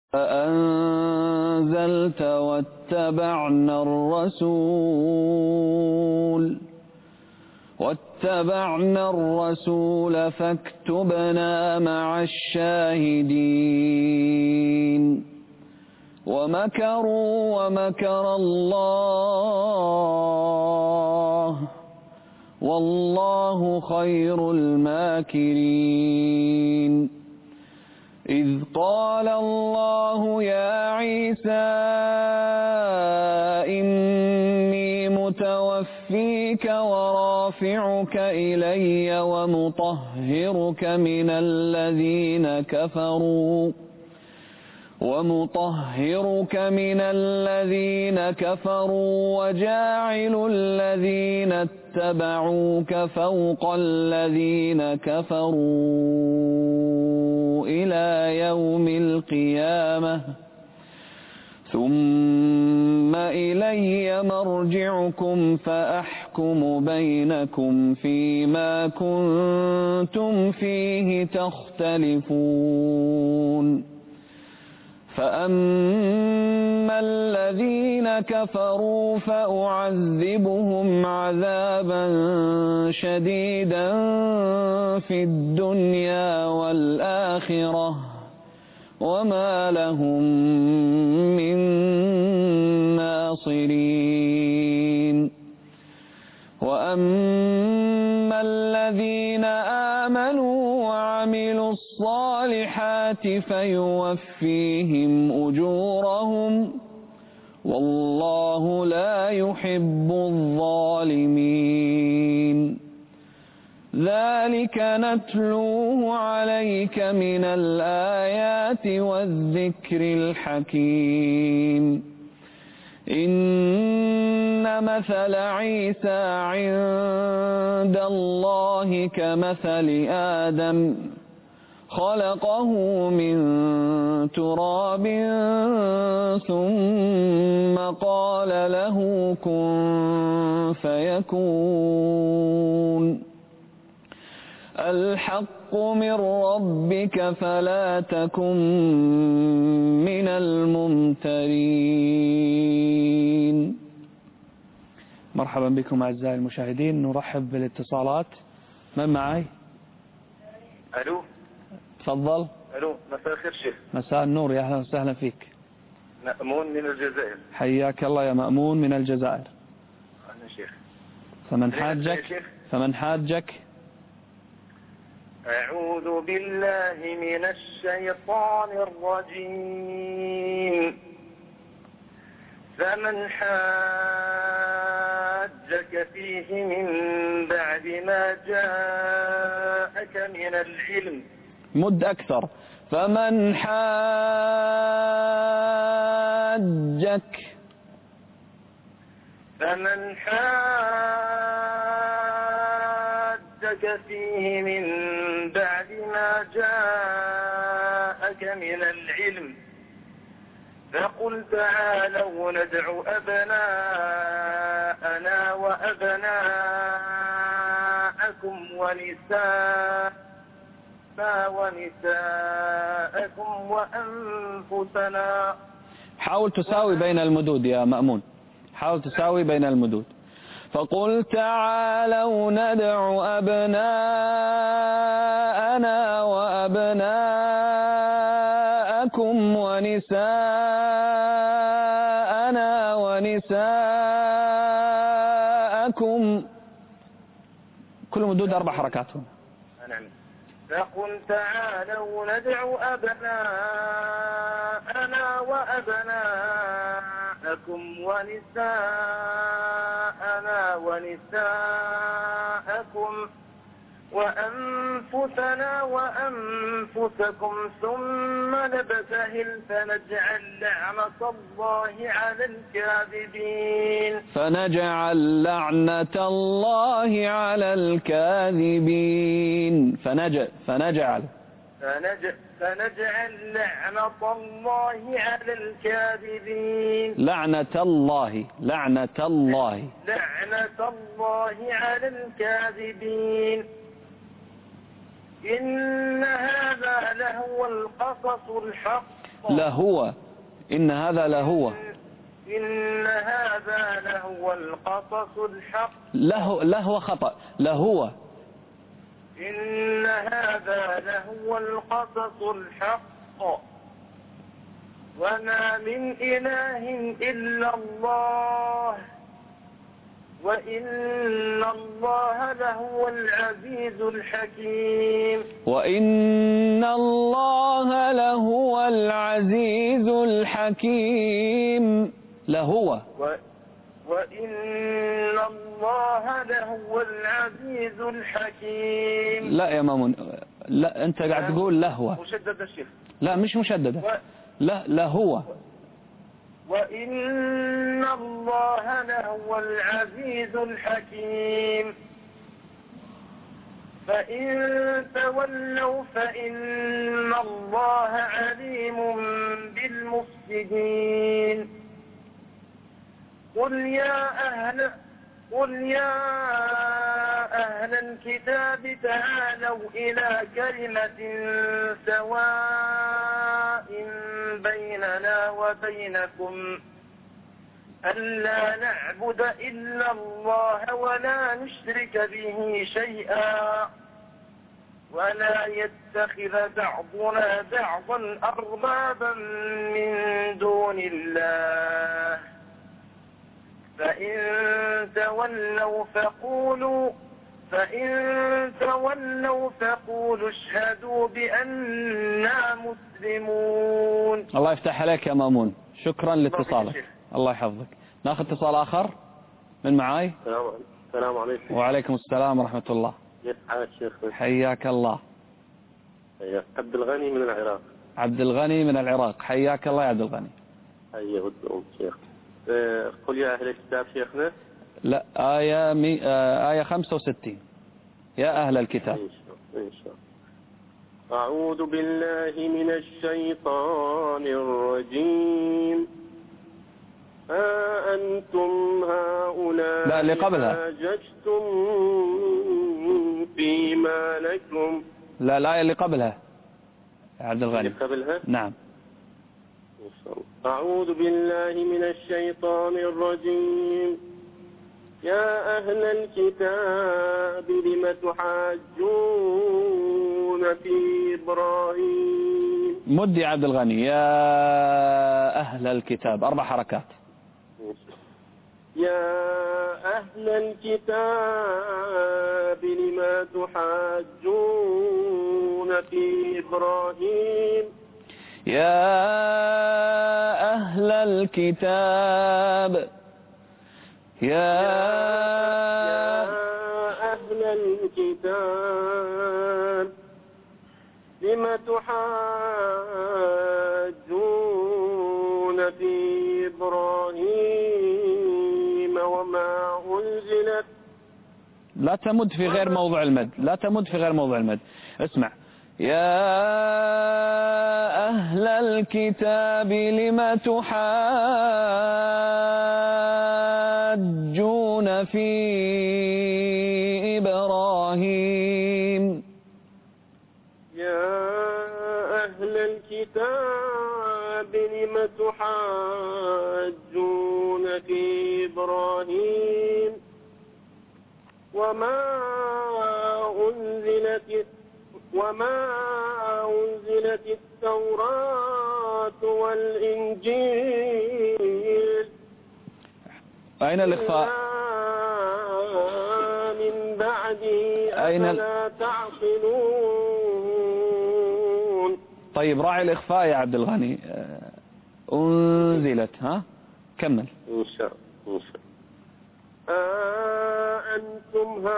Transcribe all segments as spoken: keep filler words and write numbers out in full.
أنزلت واتبعنا الرسول واتبعنا الرسول فاكتبنا مع الشاهدين ومكروا ومكر الله والله خير الماكرين إذ قال الله يا عيسى إني متوفيك ورافعك إلي ومطهرك من الذين كفروا ومطهرك من الذين كفروا وجاعل الذين اتبعوك فوق الذين كفروا إلى يوم القيامة ثم إلي مرجعكم فأحكم بينكم فيما كنتم فيه تختلفون فأما الذين كفروا فأعذبهم عذابا شديدا في الدنيا والآخرة وما لهم من ناصرين وأما الذين آمنوا وعملوا الصالحات فيوفيهم أجورهم والله لا يحب الظالمين ذلك نتلوه عليك من الآيات والذكر الحكيم إن مثل عيسى عند الله كمثل آدم خلقه من تراب ثم قال له كن فيكون الحق من ربك فلا تكن من الممترين. مرحبا بكم أعزائي المشاهدين، نرحب بالاتصالات. من معي؟ ألو. تفضل. ألو، مساء الخير شيخ. مساء النور، يا أهلا وسهلا فيك. مأمون من الجزائر. حياك الله يا مأمون من الجزائر. أهلا شيخ. فمن حاجك فمن حاجك أعوذ بالله من الشيطان الرجيم. فمن حاجك فيه من بعد ما جاءك من العلم. مد أكثر. فمن حاجك فمن حاجك فيه من بعد ما جاءك من العلم فقل تعالوا ندع أبناءنا وأبناءكم ونساءنا ونساءكم وأنفسنا. حاول تساوي بين المدود يا مأمون، حاول تساوي بين المدود. فقل تعالوا ندع أبناءنا وأبناءكم ونساءنا ونساءكم. كل مدود أربع حركات. نعم. فقل تعالوا ندع أبناءنا وأبناءكم ونساءنا ونساءكم وأنفسنا وأنفسكم ثم نبتهل فنجعل لعنة الله على الكاذبين. فنجعل لعنة الله على الكاذبين. فنجعل فنجعل فنجعل فنجعل لعنة الله على الكاذبين. لعنة الله لعنة الله لعنة الله على الكاذبين. إن هذا لهو القصص الحق لهو إن هذا لهو إن هذا لهو القصص الحق له لهو خطأ لهو إن هذا لهو القصص الحق وما من إله إلا الله وإن الله لهو العزيز الحكيم وإن الله لهو العزيز الحكيم لهو و وإن الله لهو العزيز الحكيم. لا يا مامون، لا أنت قاعد تقول لهو مشدد الشيخ. لا مش مشددة و... لا لهو وإن الله لهو العزيز الحكيم. فإن تولوا فإن الله عليم بالمفسدين. قل يا أهل قل يا أهل الكتاب تعالوا إلى كلمة سواء بيننا وبينكم ألا نعبد إلا الله ولا نشرك به شيئا ولا يتخذ بعضنا بعضا أربابا من دون الله. فإن تولوا فقولوا فإن تولوا فقولوا اشهدوا بأننا مسلمون. الله يفتح عليك يا مامون، شكرا لاتصالك، الله يحفظك. ناخذ اتصال آخر من معاي. السلام عليكم. وعليكم السلام ورحمة الله. كيف حالك شيخ؟ حياك الله. عبد الغني من العراق. عبد الغني من العراق، حياك الله يا عبد الغني. حيا ودهم شيخ. قل يا أهل الكتاب شيخنا. لا آية مي... آه آية خمسة وستين. يا أهل الكتاب. إن شاء الله. إن شاء الله. أعوذ بالله من الشيطان الرجيم. ها أنتم هؤلاء لا اللي قبلها حاججتم فيما لكم. لا الآية اللي قبلها يا عبد الغني. اللي قبلها نعم. أعوذ بالله من الشيطان الرجيم. يا أهل الكتاب لم تحاجون في إبراهيم. مد يا عبد الغني. يا أهل الكتاب، أربع حركات. يا أهل الكتاب لم تحاجون في إبراهيم. يا أهل الكتاب يا أهل الكتاب لم تحاجون في إبراهيم وما أنزلت. لا تمد في غير موضع المد، لا تمد في غير موضع المد. اسمع. يا أهل الكتاب لم تحاجون في إبراهيم. يا أهل الكتاب لم تحاجون في إبراهيم وما أنزلت وما أنزلت التوراة والإنجيل. أين الإخفاء؟ من بعده أين أفلا تعقلون. طيب راعي الإخفاء يا عبد الغني. أنزلت. ها كمل. إن شاء الله. أنتم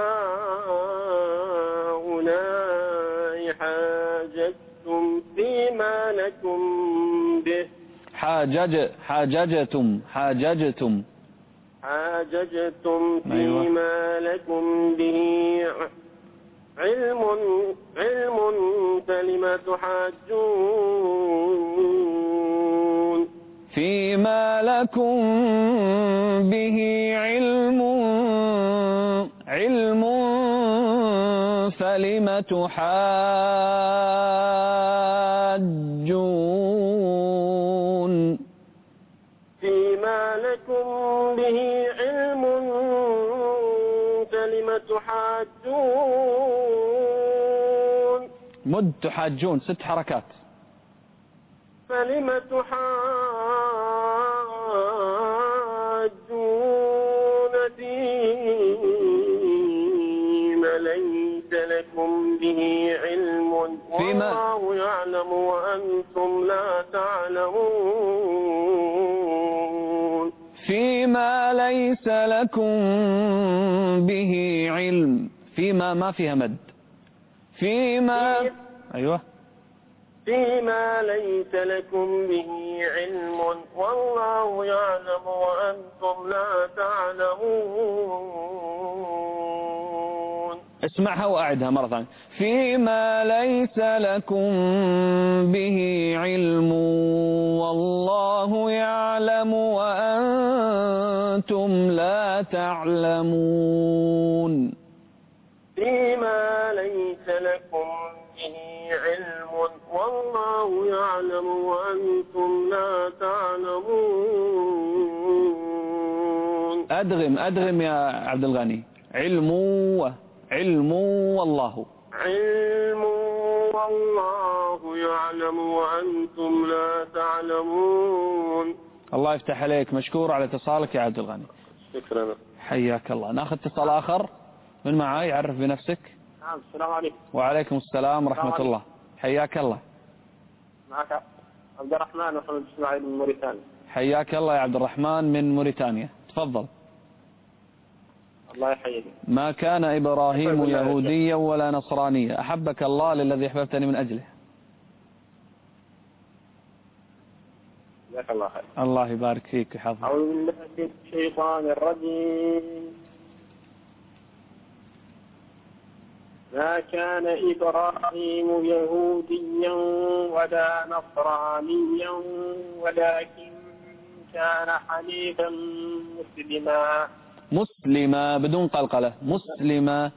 هؤلاء حاججتم فيما لكم به. حاجج حاججتم حاججتم حاججتم فيما لكم به علم علم فلم تحاجون. فيما لكم به علم علم فلم تحاجون. لكم به علم فلم تحاجون مد تحاجون ست حركات. فلم تحاجون فيما ليس لكم به علم والله يعلم وأنتم لا تعلمون. فيما ليس لكم به علم. فيما ما فيها مد. فيما في أيوة فيما ليس لكم به علم والله يعلم وأنتم لا تعلمون. اسمعها وأعدها مرة ثانية. فيما ليس لكم به علم والله يعلم وأنتم لا تعلمون. فيما ليس لكم به علم والله يعلم وأنتم لا تعلمون. أدغم أدغم يا عبد الغني. علم علم والله. علم والله يعلم وأنتم لا تعلمون. الله يفتح عليك. مشكور على اتصالك يا عبد الغني. شكرا. حياك الله. ناخذ اتصال آخر. من معاي؟ يعرف بنفسك. نعم. السلام عليكم. وعليكم السلام ورحمة عليكم. الله. حياك الله. معك عبد الرحمن محمد إسماعيل من موريتانيا. حياك الله يا عبد الرحمن من موريتانيا. تفضل. الله يحييك. ما كان إبراهيم يهوديا ولا نصرانيا. أحبك الله للذي أحببتني من أجله. جزاك الله خير. الله يبارك فيك ويحفظك. أعوذ بالله من الشيطان الرجيم. ما كان إبراهيم يهوديا ولا نصرانيا ولكن كان حنيفا مسلما. مسلما بدون قلقلة. مسلما.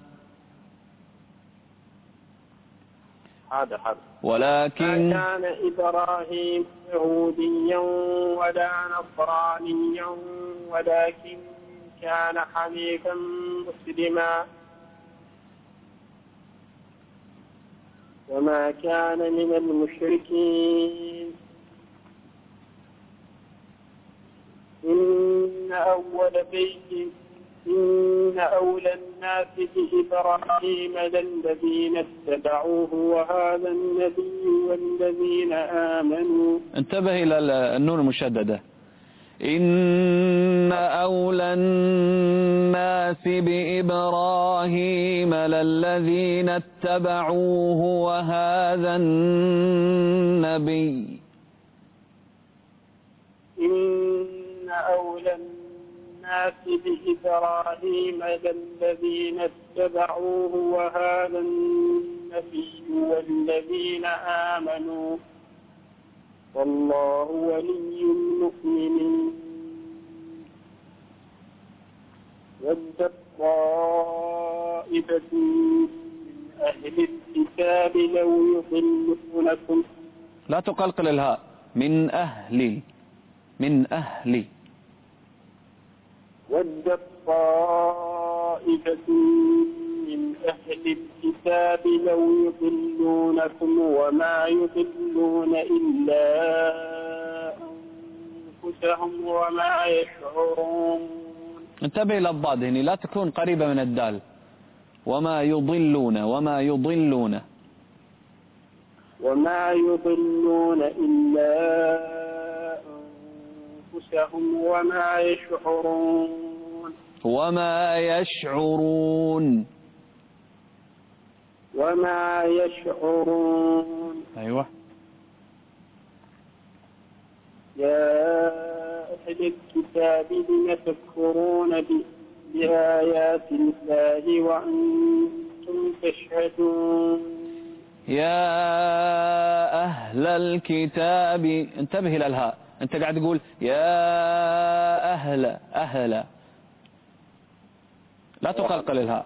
هذا هذا. ولكن ما كان إبراهيم يهوديا ولا نصرانيا ولكن كان حنيفا مسلما وما كان من المشركين. إن أول بيت إن أولى الناس بإبراهيم للذين اتبعوه وهذا النبي والذين آمنوا. انتبه إلى النون المشددة. إن أولى الناس بإبراهيم للذين اتبعوه وهذا النبي. إن أولى الناس بإبراهيم للذين اتبعوه وهذا النبي والذين آمنوا والله ولي المؤمنين. ود طائفة من أهل الكتاب لو يضلونكم. لا تقلقل الهاء. من أهل. من أهل. ود طائفة من أهل الكتاب لو يضلونكم وما يضلون إلا أنفسهم وما يشعرون. انتبه إلى الضاد هنا لا تكون قريبة من الدال. وما يضلون وما يضلون وما يضلون إلا أنفسهم وما يشعرون. وما يشعرون. وما يشعرون. أيوة. يا أهل الكتاب لم تكفرون بآيات الله وأنتم تشهدون. يا أهل الكتاب. انتبه إلى الهاء. أنت قاعد تقول يا أهل أهل. لا تقلقل الهاء.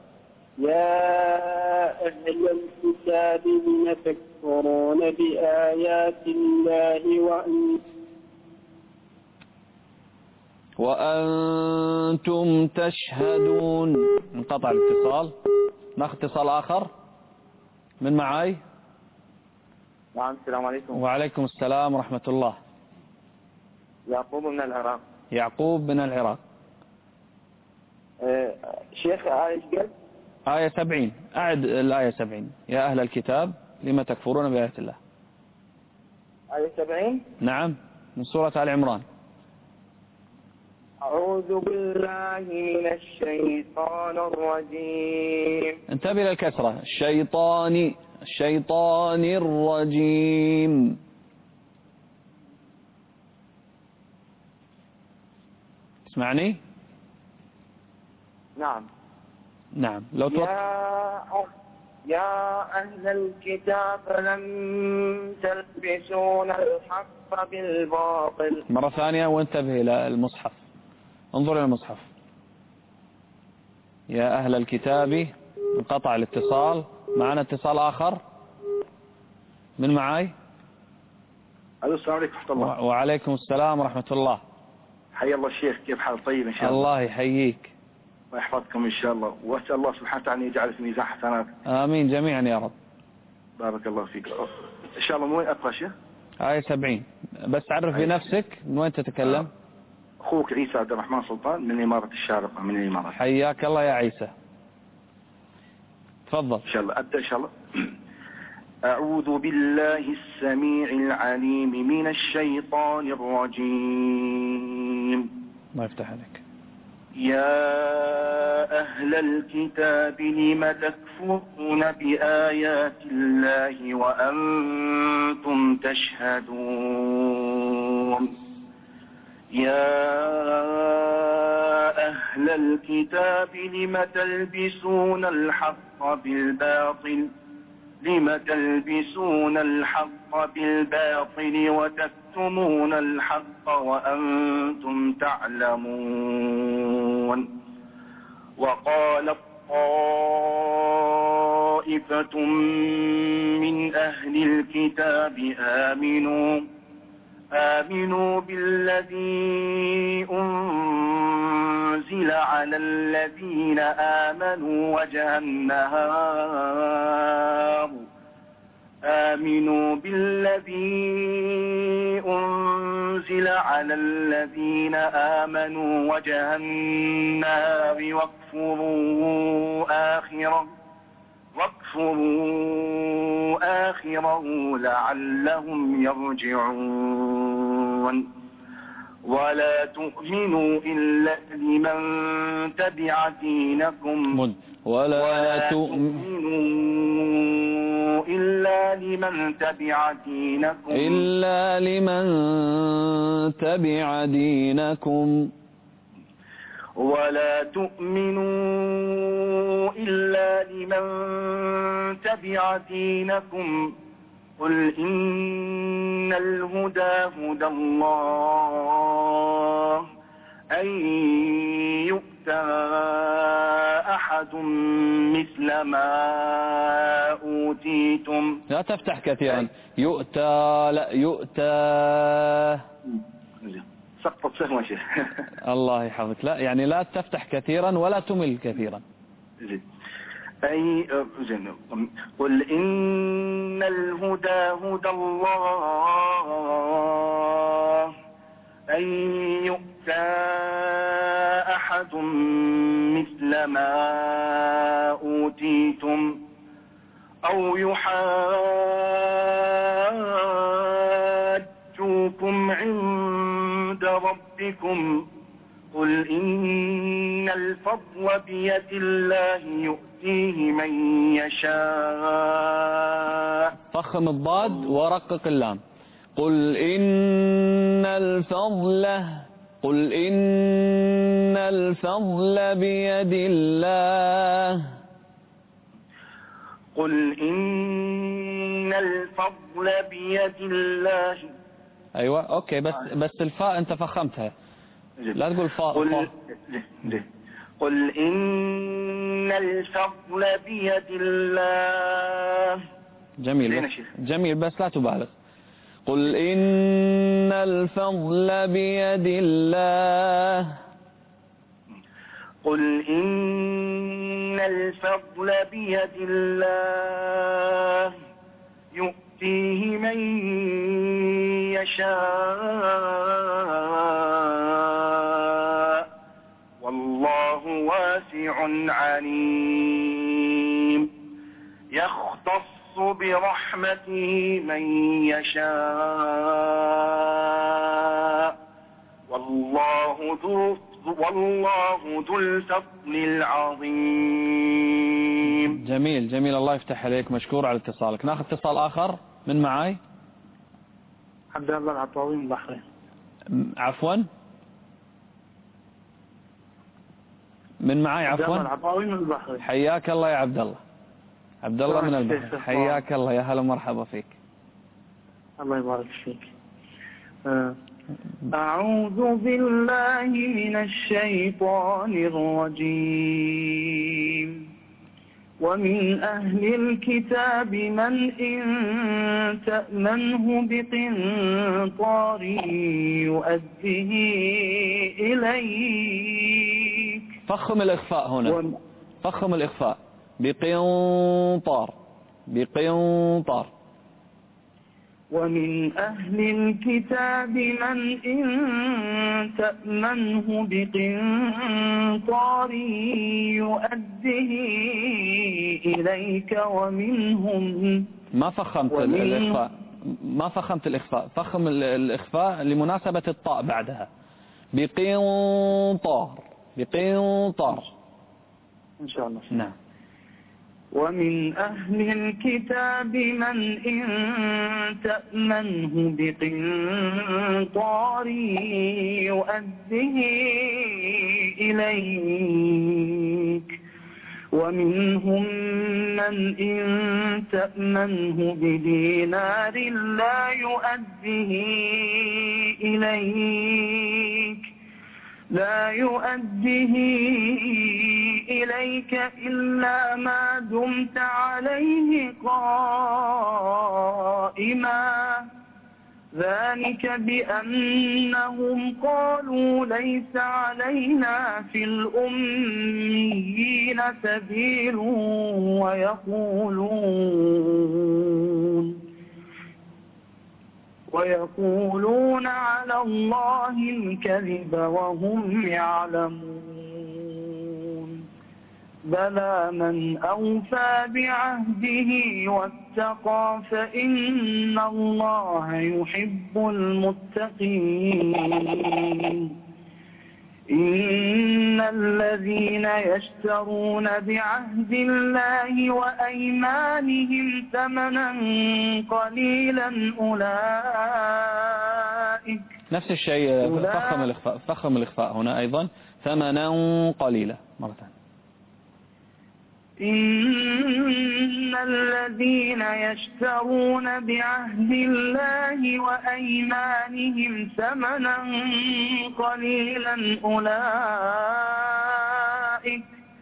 يا أهل الكتاب لم تكفرون بآيات الله وأنتم وأنتم تشهدون. انقطع الاتصال. ناخذ اتصال آخر. من معاي؟ نعم السلام عليكم. وعليكم السلام ورحمة الله. يعقوب من العراق. يعقوب من العراق. أه شيخ آية قد؟ آية سبعين. أعد الآية سبعين. يا أهل الكتاب لما تكفرون بآيات الله. آية سبعين. نعم من سورة آل عمران. أعوذ بالله من الشيطان الرجيم. انتبه للكسرة. الشيطان الشيطان الرجيم. تسمعني؟ نعم. نعم لو توقف. يا أه... يا أهل الكتاب لم تلبسون الحق بالباطل. مرة ثانية وانتبه إلى المصحف. انظر إلى المصحف. يا أهل الكتاب. انقطع الاتصال. معنا اتصال آخر. من معاي؟ الو السلام عليكم ورحمة الله. وعليكم السلام ورحمة الله. حيا الله الشيخ، كيف حال؟ طيب إن شاء الله. الله يحييك. الله يحفظكم إن شاء الله، وأسأل الله سبحانه وتعالى أن يجعل في ميزان حسنات. آمين جميعا يا رب. بارك الله فيك. إن شاء الله من وين أقرأ شيخ؟ آية سبعين. بس عرف بنفسك من وين تتكلم؟ أخوك عيسى عبد الرحمن سلطان من إمارة الشارقة من الإمارات. حياك الله يا عيسى. تفضل. إن شاء الله أبدأ إن شاء الله. أعوذ بالله السميع العليم من الشيطان الرجيم. الله يفتح عليك. يا أهل الكتاب لم تكفرون بآيات الله وأنتم تشهدون. يا أهل الكتاب لم تلبسون الحق بالباطل لم تلبسون الحق بالباطل وتكتمون الحق وأنتم تعلمون. وقال طائفة من أهل الكتاب آمنوا آمنوا بالذي أنزل على الذين آمنوا وجه النهار آمنوا بالذي أنزل على الذين آمنوا وجه النهار واكفروا آخره واكفروا آخره لعلهم يرجعون. ولا تؤمنوا إلا لمن تبع دينكم ولا تؤمنوا إلا لمن تبع دينكم إلا لمن تبع دينكم ولا تؤمنوا إلا لمن تبع دينكم قل إن الهدى هدى الله أن يؤتى أحد مثل ما أوتيتم. لا تفتح كثيرا. يؤتى لا يؤتى. سقطت سهوا شيخ. الله يحفظك. لا يعني لا تفتح كثيرا ولا تمل كثيرا. زين. أي زين. قل إن الهدى هدى الله أن يؤتى أحد مثل ما أوتيتم أو يحاجوكم عند ربكم قل إن الفضل بيد الله يؤتيه من يشاء. فخم الضاد ورقق اللام. قل إن الفضل قل إن الفضل بيد الله قل إن الفضل بيد الله. أيوة أوكي بس بس الفاء أنت فخمتها. لا تقول فاء. قل, قل إن الفضل بيد الله. جميل بس جميل بس لا تبالغ. قل إن الفضل بيد الله. قل إن الفضل بيد الله يؤتيه من يشاء والله واسع عليم. يختص برحمته من يشاء والله ذو والله ذو الفضل العظيم. جميل جميل، الله يفتح عليك، مشكور على اتصالك. ناخذ اتصال آخر. من معاي؟ عبد الله العطاوي من البحرين. عفوا من معاي؟ عبد الله عفوا العطاوي من البحرين. حياك الله يا عبد الله. عبد الله من البحرين، حياك الله، يا هلا مرحبا فيك. الله يبارك فيك. أعوذ بالله من الشيطان الرجيم. ومن أهل الكتاب من إن تأمنه بقنطار يؤديه إليك. فخم الإخفاء هنا، و... فخم الإخفاء. بقنطار، بقنطار. ومن أهل الكتاب من إن تأمنه بقنطار يؤديه إليك ومنهم. ما فخمت ومنهم الإخفاء، ما فخمت الإخفاء، فخم الإخفاء لمناسبة الطاء بعدها. بقنطار، بقنطار إن شاء الله. نعم. ومن أهل الكتاب من إن تأمنه بقنطار يؤديه إليك ومنهم من إن تأمنه بدينار لا يؤديه إليك لا يؤديه إليك إلا ما دمت عليه قائما ذلك بأنهم قالوا ليس علينا في الأميين سبيل ويقولون ويقولون على الله الكذب وهم يعلمون بلى من أوفى بعهده واتقى فإن الله يحب المتقين إن الذين يشترون بعهد الله وأيمانهم ثمنا قليلا أولئك نفس الشيء، فخم الإخفاء، فخم الإخفاء هنا أيضا. ثمنا قليلا مرة ثانية. إن الذين يشترون بعهد الله وأيمانهم ثمنا قليلا أولئك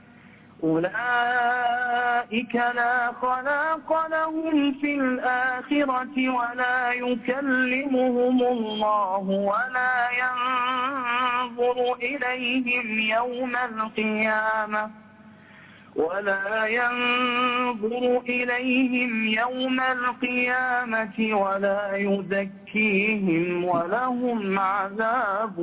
أولئك لا خلاق لهم في الآخرة ولا يكلمهم الله ولا ينظر إليهم يوم القيامة ولا ينظر إليهم يوم القيامة ولا يزكيهم ولهم عذاب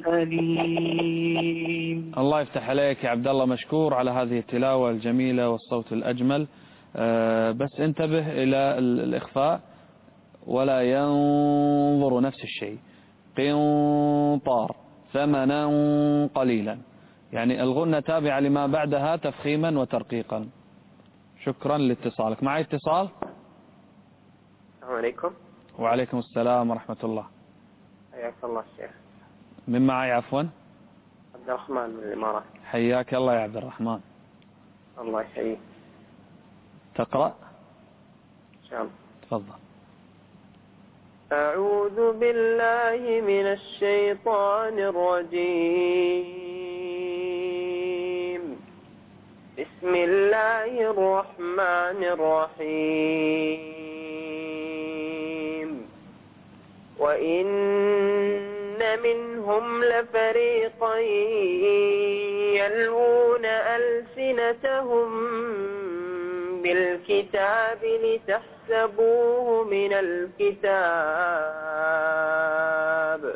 أليم. الله يفتح عليك يا عبد الله، مشكور على هذه التلاوة الجميلة والصوت الأجمل. أه بس انتبه إلى الإخفاء ولا ينظر، نفس الشيء. قنطار ثمنا قليلا، يعني الغنة تابعة لما بعدها تفخيما وترقيقا. شكرا لاتصالك. معي اتصال. السلام عليكم. وعليكم السلام ورحمة الله. حياك الله الشيخ. من معي عفوا؟ عبد الرحمن من الإمارات. حياك الله يا عبد الرحمن. الله يحييك. تقرأ؟ إن شاء الله. تفضل. أعوذ بالله من الشيطان الرجيم. بسم الله الرحمن الرحيم. وإن منهم لفريقا يلوون ألسنتهم بالكتاب لتحسبوه من الكتاب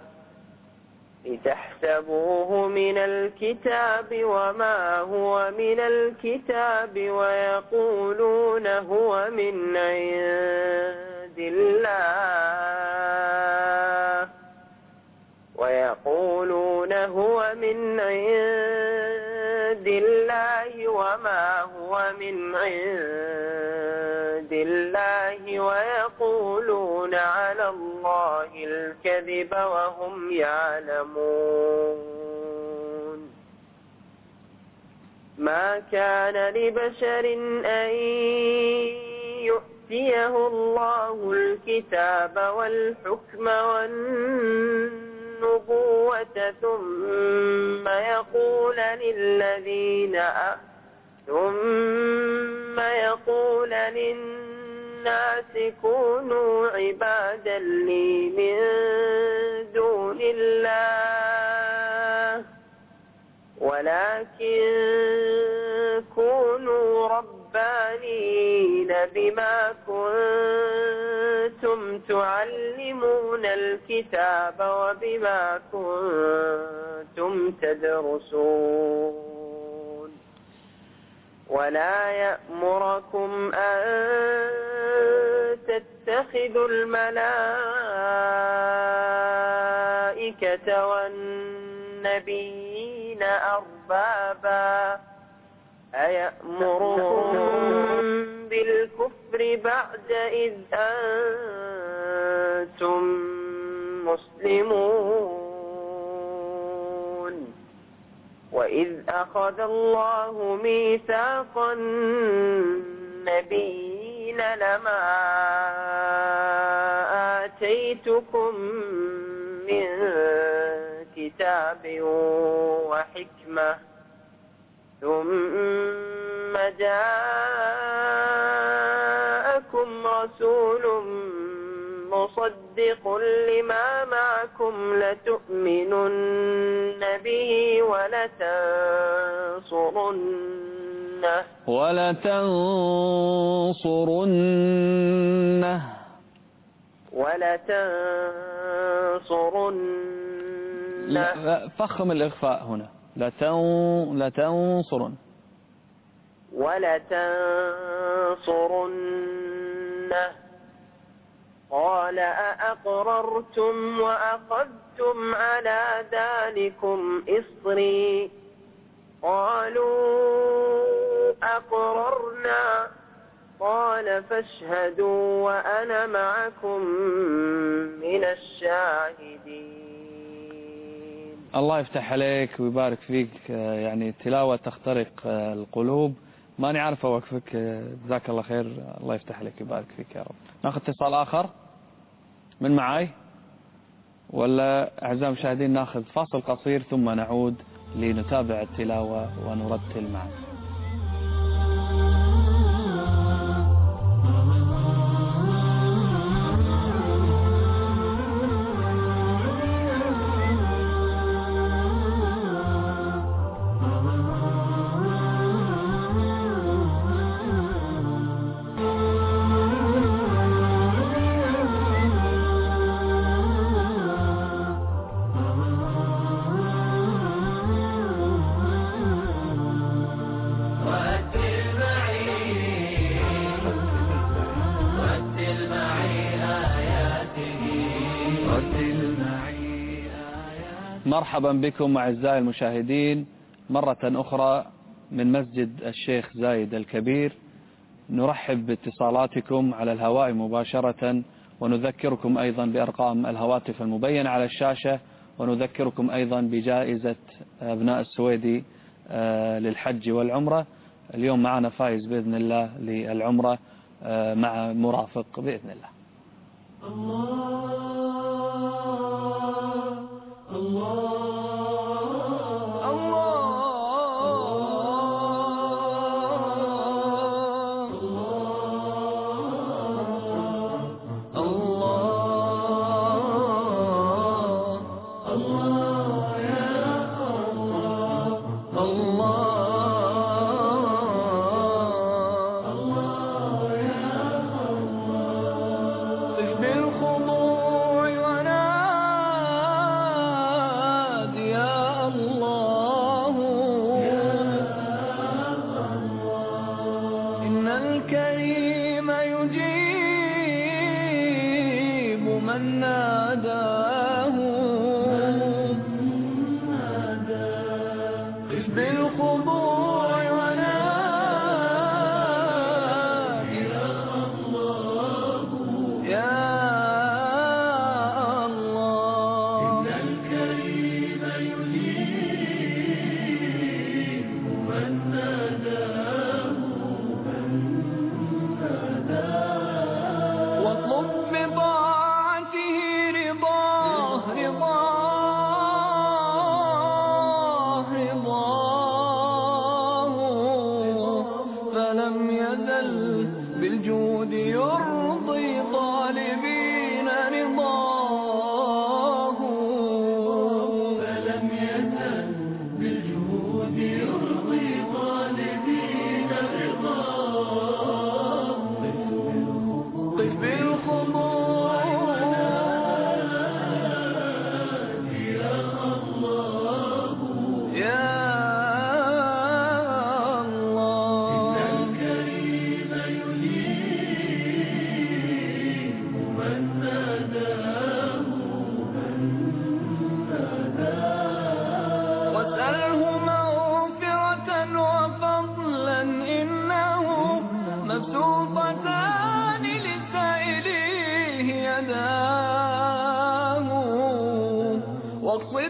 لتحسبوه من الكتاب وما هو من الكتاب ويقولون هو من عند الله ويقولون هو من عند الله وما هو من عند الله ويقولون على الله الكذب وهم يعلمون ما كان لبشر أن يؤتيه الله الكتاب والحكم والنبوة ثم يقول للذين ثم يقول للناس كونوا عبادا لي من دون الله ولكن كونوا ربانين بما كنتم تعلمون الكتاب وبما كنتم تدرسون ولا يأمركم أن تتخذوا الملائكة والنبيين أربابا أيأمركم بالكفر بعد إذ أنتم مسلمون وإذ أخذ الله ميثاق النبيين لما آتيتكم من كتاب وحكمة ثم جاءكم رسول مصدق لما معكم لتؤمنن به ولتنصرنه ولتنصرنه ولتنصرنه فخم الإخفاء هنا لتن... لتنصرن ولتنصرنه قال أأقررتم وأخذتم على ذلكم إصري قالوا أقررنا قال فاشهدوا وأنا معكم من الشاهدين. الله يفتح عليك ويبارك فيك. يعني تلاوة تخترق القلوب، ماني عارف أوقفك. جزاك الله خير، الله يفتح عليك ويبارك فيك يا رب. ناخذ اتصال آخر من معاي ولا أعزائي المشاهدين ناخذ فاصل قصير ثم نعود لنتابع التلاوة ونرتل معا. مرحبا بكم أعزائي المشاهدين مرة أخرى من مسجد الشيخ زايد الكبير. نرحب باتصالاتكم على الهواء مباشرة، ونذكركم أيضا بأرقام الهواتف المبينة على الشاشة، ونذكركم أيضا بجائزة أبناء السويدي للحج والعمرة. اليوم معنا فائز بإذن الله للعمرة مع مرافق بإذن الله. الله الله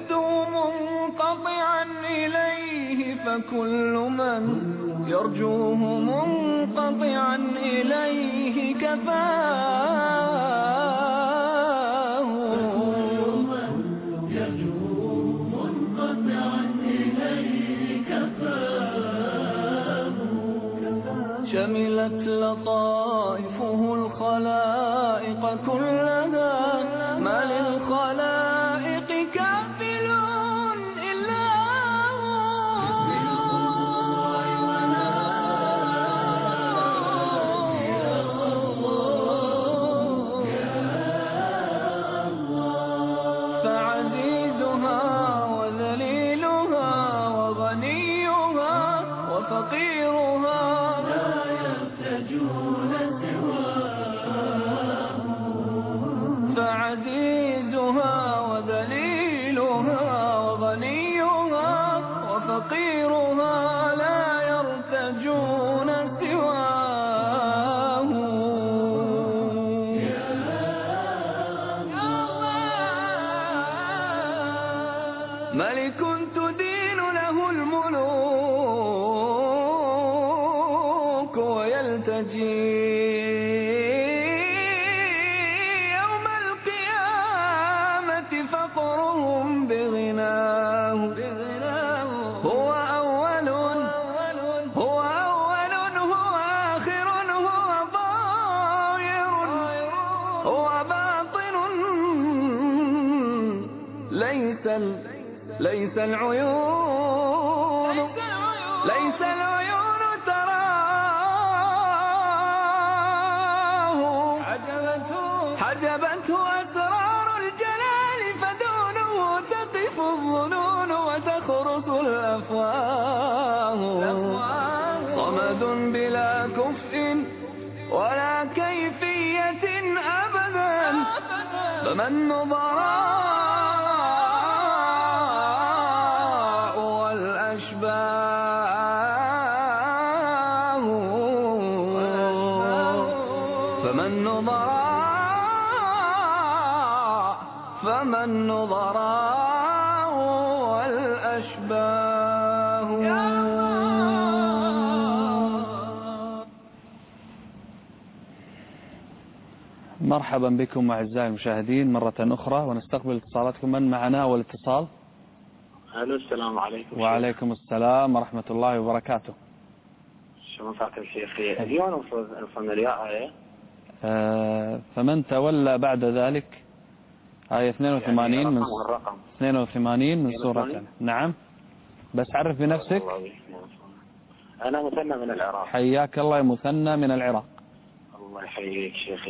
يبدو منقطعا إليه فكل من يرجوه منقطعا إليه كفاه شملت لطائفه الخلائق كلها ما للخلائق كافل إلا فعزيزها وذليلها وغنيها وفقيرها فعزيزها وذليلها وغنيها وفقيرها لا يرتجون سواه ملك تدين له الملوك ويلتجي فقرهم بغناه هو أول هو أول هو آخر هو ظاهر هو باطن ليس ليس العيون ليس العيون تراه حجبته أسرار الجلال فدونه تقف الظنون وتخرق الأفواه صمد بلا كفء ولا كيفية أبدا فمن نظراء والأشباه فمن نظراء فمن نظراء والأشباه مرحبا بكم أعزائي المشاهدين مرة أخرى، ونستقبل اتصالاتكم. من معنا والاتصال؟ الو السلام عليكم. وعليكم السلام ورحمة الله وبركاته. شلون صحتك شيخي؟ اليوم وصلنا الياء آية آه فمن تولى بعد ذلك آية اثنين وثمانين يعني من الرقم اثنين وثمانين من سورة. نعم، بس عرف بنفسك. أنا مثنى من العراق. حياك الله يا مثنى من العراق. الله يحييك شيخي.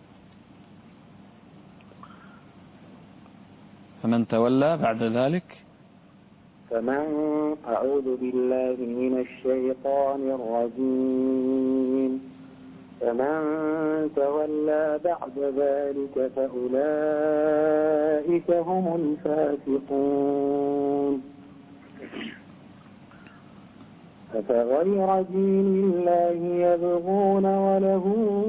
فمن تولى بعد ذلك فمن أعوذ بالله من الشيطان الرجيم فمن تولى بعد ذلك فأولئك هم الفاسقون. أفغير دين الله يبغون وله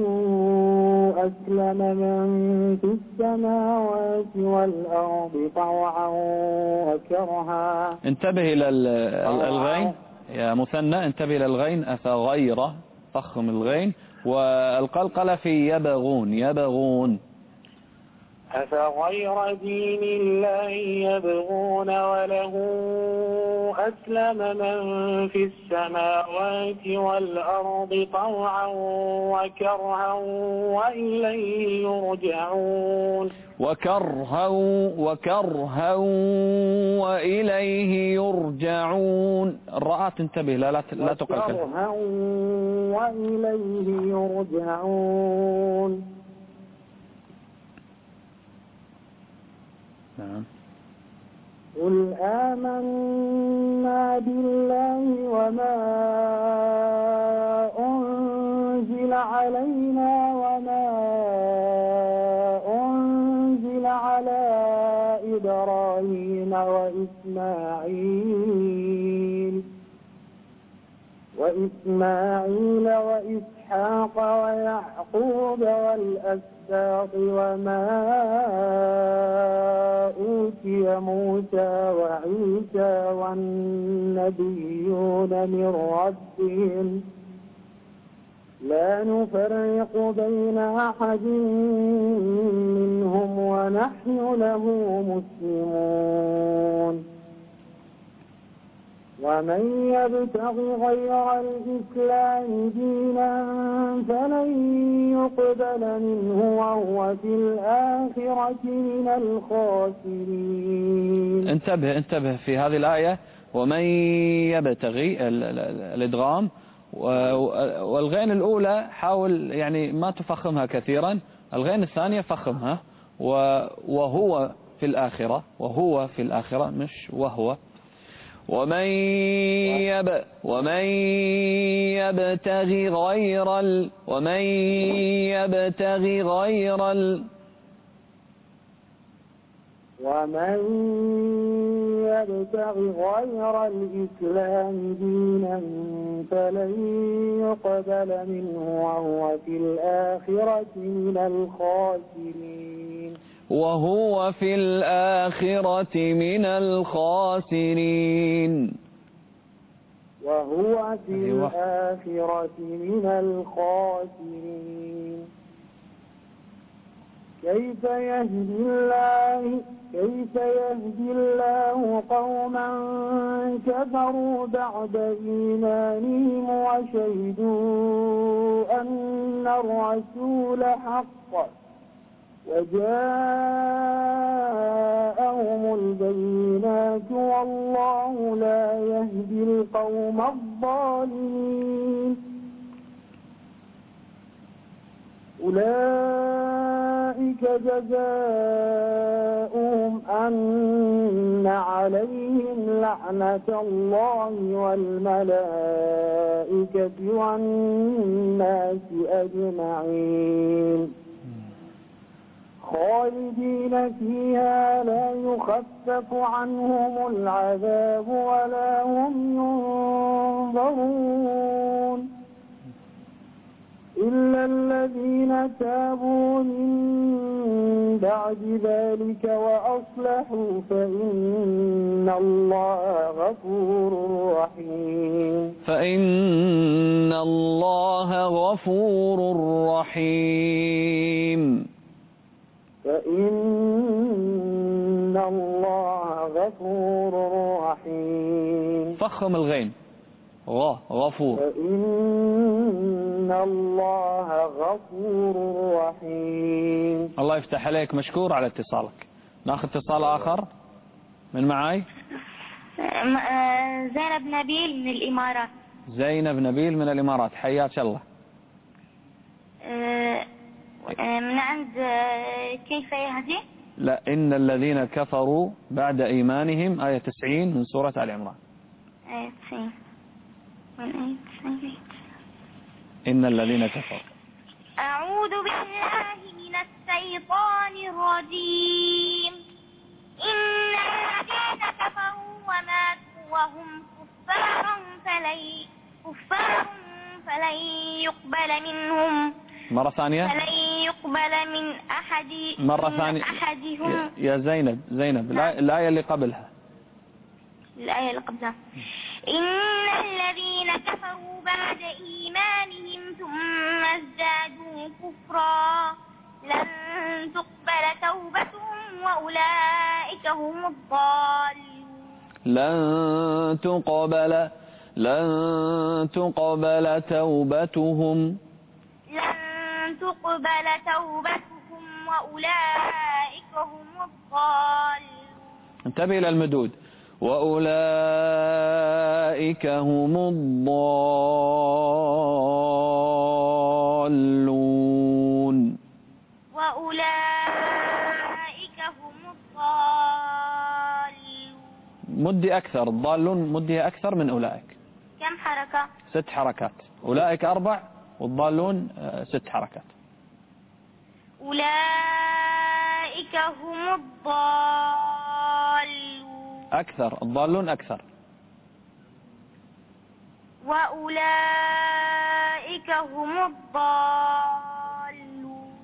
أسلم من في السماوات والأرض طوعا وكرها. انتبه إلى الغين يا مثنى، انتبه إلى الغين. أفغير، فخم الغين، والقلقلة في يبغون. يبغون أفغير دين الله يبغون وله أسلم من في السماوات والأرض طوعا وكرها وإليه يرجعون. وكرها وكرها وإليه يرجعون. الراء تنتبه، لا لا, لا تقلقل. وكرها وإليه يرجعون. نعم. قل آمنا بالله وما أنزل علينا وما أنزل على إبراهيم وإسماعيل وإسماعيل وإسحاق ويعقوب والأسباط وما أوتي موسى وعيسى والنبيون من ربهم لا نفرق بين أحد منهم ونحن له مسلمون ومن يبتغ غير الإسلام دينا فلن يقبل منه وهو في الآخرة من الخاسرين. انتبه انتبه في هذه الآية ومن يبتغي الإدغام والغين الأولى حاول يعني ما تفخمها كثيرا، الغين الثانية فخمها وهو في الآخرة، وهو في الآخرة مش وهو. ومن يب ومن يبتغي غير ال ومن يبتغي غير ال ومن يبتغي غير الإسلام دينا فلن يقبل منه وهو في الآخرة من الخاسرين وهو في الآخرة من الخاسرين وهو في الآخرة من الخاسرين. كيف يهدي الله كيف يهدي الله قوما كفروا بعد إيمانهم وشهدوا أن الرسول حق وجاءهم البينات والله لا يهدي القوم الظالمين. أولئك جزاؤهم أن عليهم لعنة الله والملائكة والناس أجمعين خالدين فيها لا يخفف عنهم العذاب ولا هم ينظرون إلا الذين تابوا من بعد ذلك وأصلحوا فإن الله غفور رحيم فإن الله غفور رحيم فإن الله غفور رحيم. فخم الغين غ غفور. فإن الله غفور رحيم. الله يفتح عليك، مشكور على اتصالك. ناخذ اتصال آخر من معاي. زينب نبيل من الإمارات. زينب نبيل من الإمارات، حياك الله. من عند كيف يهدي؟ لا، إن الذين كفروا بعد إيمانهم آية تسعين من سورة آل عمران. آية تسعين من آية تسعين. إن الذين كفروا. أعوذ بالله من الشيطان الرجيم. إن الذين كفروا وماتوا وهم كفار فلن كفار فلن يقبل منهم مرة ثانية. فلن يقبل من أحد مرة ثانية أحدهم. يا زينب زينب الآية اللي قبلها. الآية اللي قبلها. إن الذين كفروا بعد إيمانهم ثم ازدادوا كفرا لن تقبل توبتهم وأولئك هم الضالون. لن تقبل لن تقبل توبتهم لن تقبل توبتهم وأولئك هم الضالون. انتبه إلى المدود. وأولئك هم الضالون. وأولئك هم الضالون. مدي أكثر، الضالون مدي أكثر من أولئك. كم حركة؟ ست حركات. أولئك أربع والضالون ست حركات. أولئك هم الضالون. أكثر، الضالون أكثر. وأولئك هم الضالون.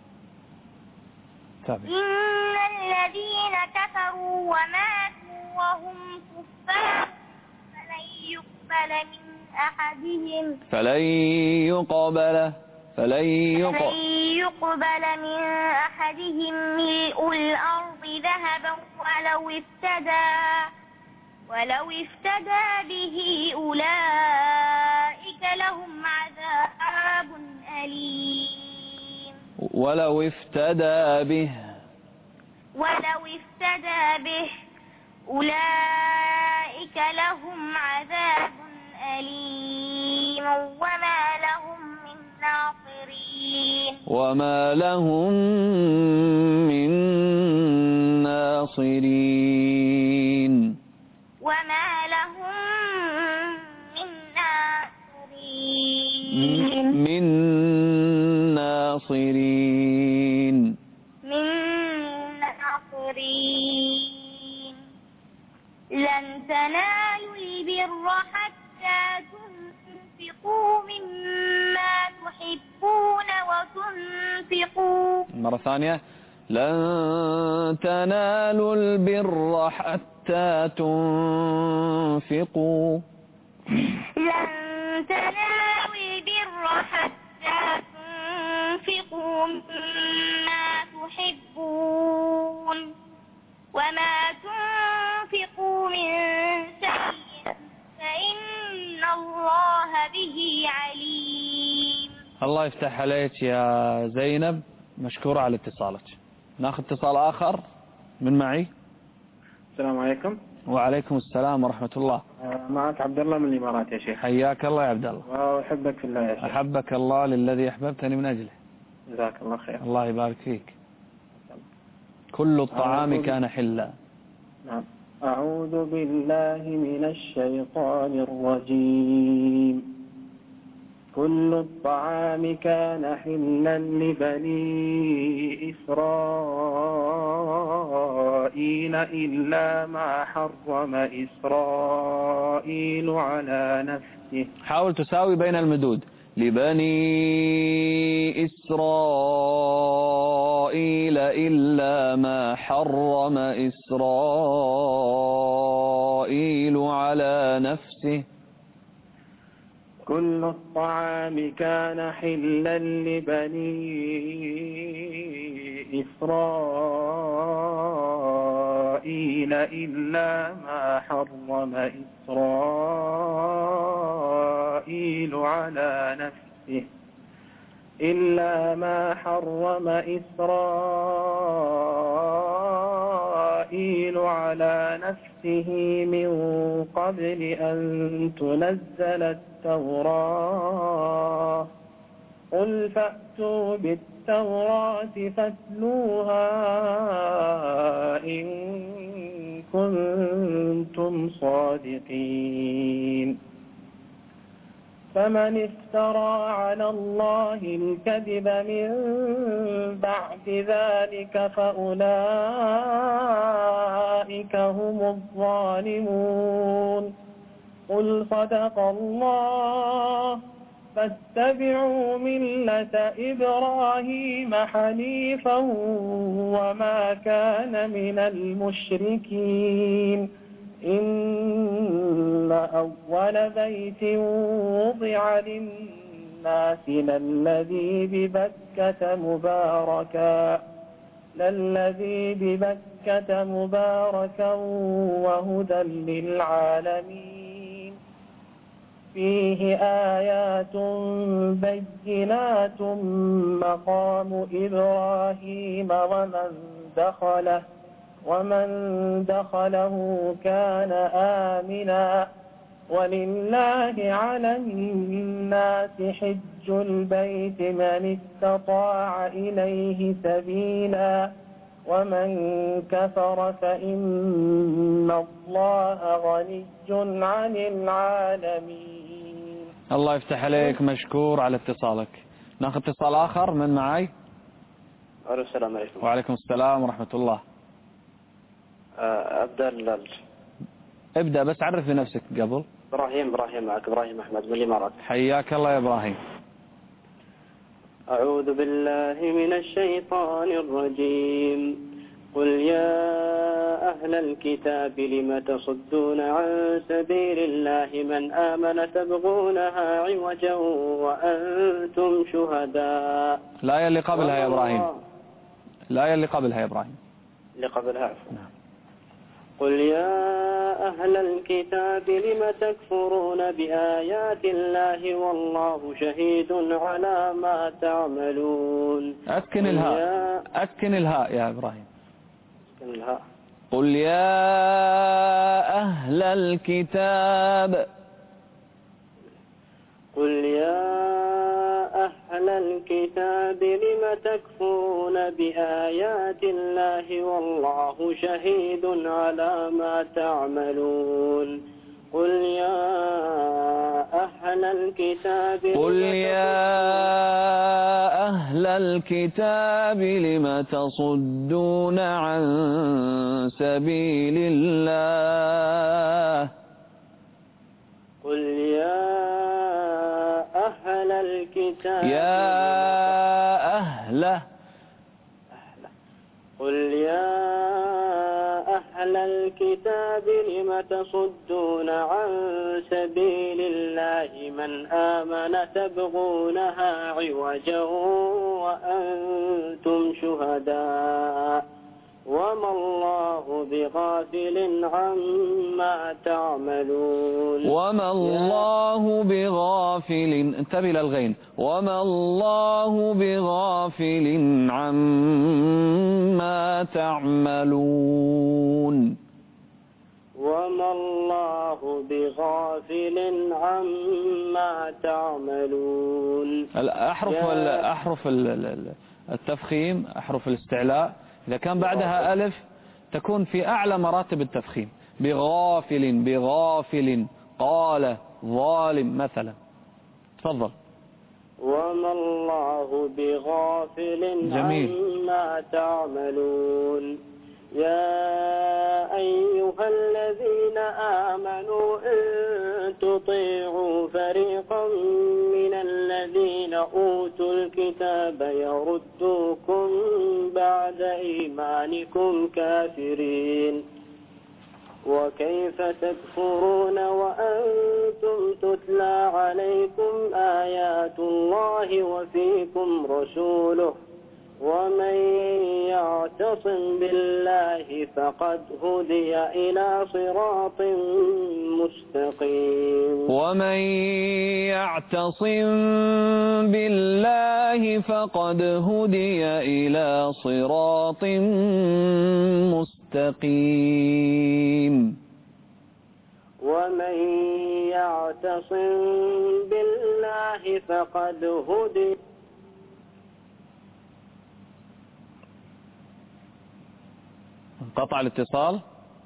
إن الذين كفروا وماتوا وهم كفار فلن يقبل من أحدهم فلن يقبل فلن فلن يقبل من أحدهم ملء الأرض ذهبا ولو افتدى ولو افتدى به أولئك لهم عذاب أليم. ولو افتدى به ولو افتدى به أولئك لهم عذاب أليم وما لهم من ناصرين. وما لهم من ناصرين. وما لهم من ناصرين. من ناصرين. من ناصرين. لن تنالوا البر حتى تنفقوا مما تحبون وتنفقوا. مرة ثانية. لن تنالوا البر حتى تنفقوا. لن تنالوا البر حتى تنفقوا مما تحبون وما تنفقوا من شيء فإن الله به عليم. الله يفتح عليك يا زينب، مشكورة على اتصالك. ناخذ اتصال آخر من معي. السلام عليكم. وعليكم السلام ورحمة الله. معك عبد الله من الإمارات يا شيخ. حياك الله يا عبد الله. وأحبك في الله يا شيخ. أحبك الله للذي أحببتني من أجله. جزاك الله خير. الله يبارك فيك. كل الطعام كان حلا. نعم. أعوذ بالله من الشيطان الرجيم. كل الطعام كان حلا لبني إسرائيل إلا ما حرم إسرائيل على نفسه. حاول تساوي بين المدود. لبني إسرائيل إلا ما حرم إسرائيل على نفسه. كل الطعام كان حلا لبني إسرائيل إلا ما حرم إسرائيل على نفسه إلا ما حرم إسرائيل على نفسه من قبل أن تنزل التوراة. قل فأتوا بالتوراة فاتلوها إن كنتم صادقين. فمن افترى على الله الكذب من بعد ذلك فأولئك هم الظالمون. قل صدق الله فاتبعوا ملة إبراهيم حنيفا وما كان من المشركين. إن أول بيت وضع للناس للذي ببكة مباركا للذي ببكة مباركا وهدى للعالمين. فيه آيات بينات مقام إبراهيم ومن دخله ومن دخله كان آمنا ولله على الناس حج البيت من استطاع إليه سبيلا ومن كفر فإن الله غني عن العالمين. الله يفتح عليك، مشكور على اتصالك. ناخذ اتصال آخر من معي. السلام عليكم. وعليكم السلام ورحمة الله. أبدأ. ابدأ بس عرف بنفسك قبل. إبراهيم إبراهيم معك إبراهيم أحمد من الإمارات. حياك الله يا إبراهيم. أعوذ بالله من الشيطان الرجيم. قل يا أهل الكتاب لم تصدون عن سبيل الله من آمن تبغونها عوجا وأنتم شهداء. لا اللي قبلها يا إبراهيم، لا اللي قبلها يا إبراهيم، اللي قبلها. نعم. قل يا أهل الكتاب لم تكفرون بآيات الله والله شهيد على ما تعملون. أسكن الهاء، أسكن الهاء يا إبراهيم. أسكن الهاء. قل يا أهل الكتاب. قل يا أهل الكتاب لم تكفرون بآيات الله والله شهيد على ما تعملون. قل يا أهل الكتاب قل يا أهل الكتاب لم تصدون عن سبيل الله. قل يا أهل الكتاب يا أهل قل يا أهل الكتاب لم تصدون عن سبيل الله من آمن تبغونها عوجا وأنتم شهداء وما الله بغافل عما تعملون. وما الله بغافل، انتبه للغين، وما الله بغافل عما تعملون. وما الله بغافل عما تعملون. الأحرف أحرف التفخيم، أحرف الاستعلاء إذا كان بعدها ألف تكون في أعلى مراتب التفخيم. بغافل بغافل قال ظالم مثلا. تفضل. وما الله بغافل جميل. عما تعملون. يا أيها الذين آمنوا إن تطيعوا فريقا من الذين أوتوا الكتاب يردوكم بعد إيمانكم كافرين وكيف تكفرون وأنتم تتلى عليكم آيات الله وفيكم رسوله ومن يعتصم بالله فقد هدي إلى صراط مستقيم. ومن يعتصم بالله فقد هدي إلى صراط مستقيم. ومن يعتصم بالله فقد هدي. انقطع الاتصال.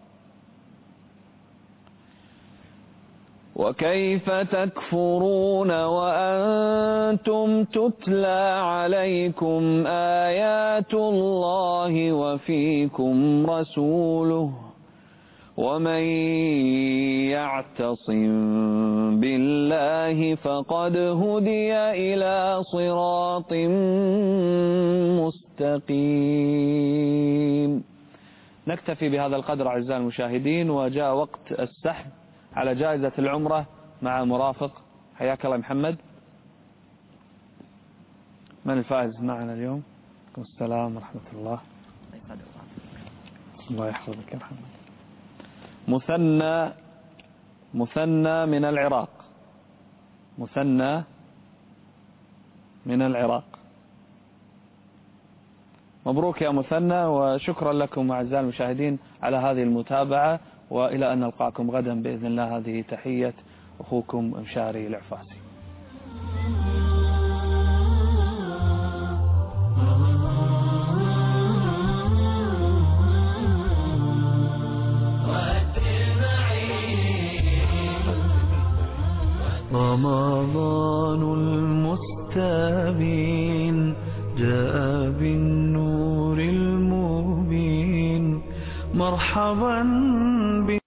وكيف تكفرون وأنتم تتلى عليكم آيات الله وفيكم رسوله ومن يعتصم بالله فقد هدي إلى صراط مستقيم. نكتفي بهذا القدر أعزائي المشاهدين، وجاء وقت السحب على جائزة العمرة مع مرافق. حياك الله محمد. من الفائز معنا اليوم؟ عليكم السلام ورحمة الله. الله يحفظك يا محمد. مثنى مثنى من العراق. مثنى من العراق. مبروك يا مثنى، وشكرا لكم أعزائي المشاهدين على هذه المتابعة، وإلى أن نلقاكم غدا بإذن الله. هذه تحية أخوكم مشاري العفاسي. رمضان المستبين جاء بالنور المبين مرحبا